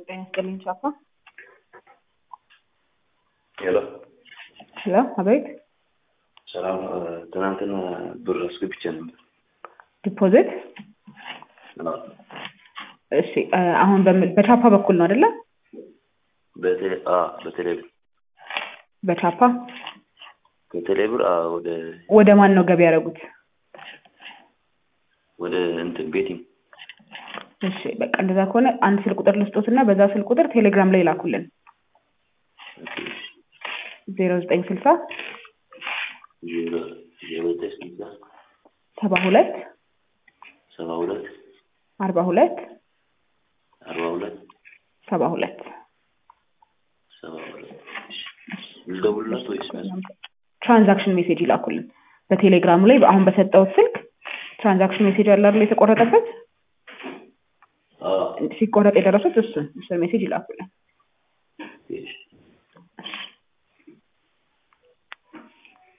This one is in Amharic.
ጤና ይስጥልኝ ቻፓ። ሄሎ ሄሎ፣ አቤት። ሰላም። ትናንትና ብር አስገብቼ ነበር። ዲፖዚት? እሺ፣ አሁን በቻፓ በኩል ነው አይደለ? በቴሌብር በቻፓ ከቴሌብር ወደ ማን ነው ገቢ ያደረጉት? ወደ እንትን ቤቲንግ። እሺ፣ በቃ እንደዛ ከሆነ አንድ ስልክ ቁጥር ልስጦትና በዛ ስልክ ቁጥር ቴሌግራም ላይ ላኩልን። 0960 72 42 72 ልደውልላት ወይስ ትራንዛክሽን ሜሴጅ ይላኩልን በቴሌግራሙ ላይ። አሁን በሰጠው ስልክ ትራንዛክሽን ሜሴጅ አለ አይደል? የተቆረጠበት ሲቆረጥ የደረሱት እሱን ሜሴጅ ይላኩልን።